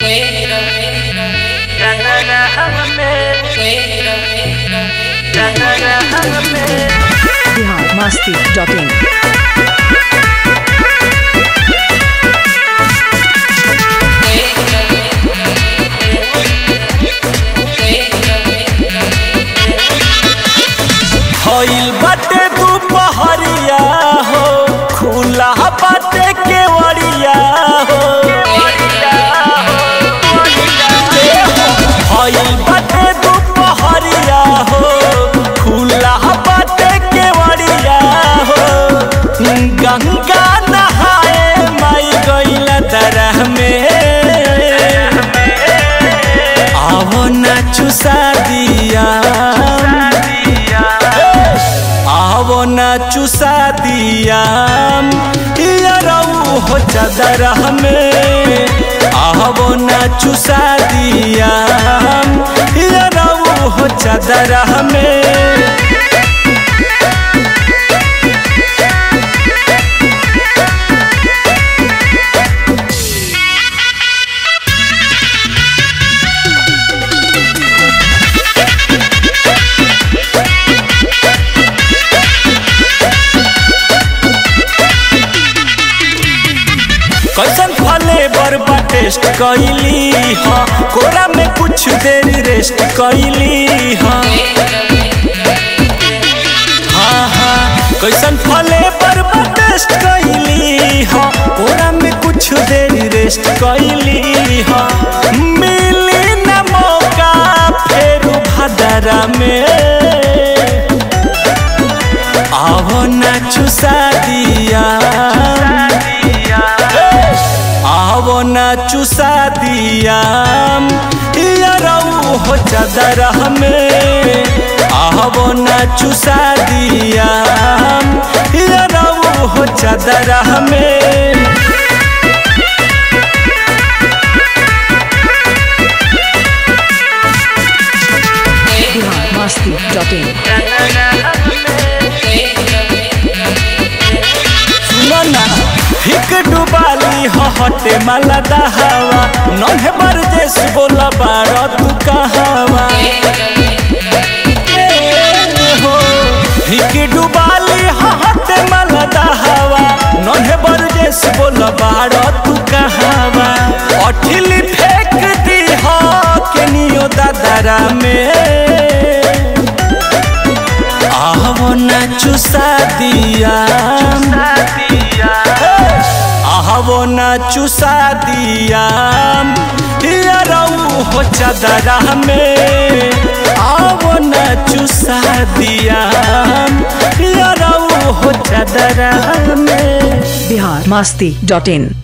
biharmasti.in होइल बाटे दुपहरिया हो खुला बाटे केवड़िया हो होइल बाटे दुपहरिया हो खुला बाटे केवड़िया हो गंगा नहाए माई गइला तरह में आवो ना चुसा दिया आवो ना चुसा दिया यारऊ हो चादर में आवो ना चुसा दिया यारऊ हो चादर में कैसन फले बरबा टेस्ट कैली हाँ कोरा में कुछ देर रेस्ट कैली हाँ हाँ कैसन फले बरबा टेस्ट कैली हाँ कोरा में कुछ देर रेस्ट कैली हाँ मिली न मौका फेरू भदरा में आवो ना चुसा दिया आवो ना चुसा दिया यारऊ हो चादर में आवो ना चुसा दिया यारऊ हो चादर में biharmasti.in हिक डुबाली हटे माला दहावा नन्हे बरदेश बोला बारा तू कहावा हिक डुबाली हटे माला दहावा नन्हे बरदेश बोला बारा तू कहावा अठिली फेंक दी हो के नियो दादरा में आवो ना चुसा दिया आवो ना चुसा दिया यारऊ हो चादरा में आवो ना चुसा दिया यारऊ हो चादरा में biharmasti.in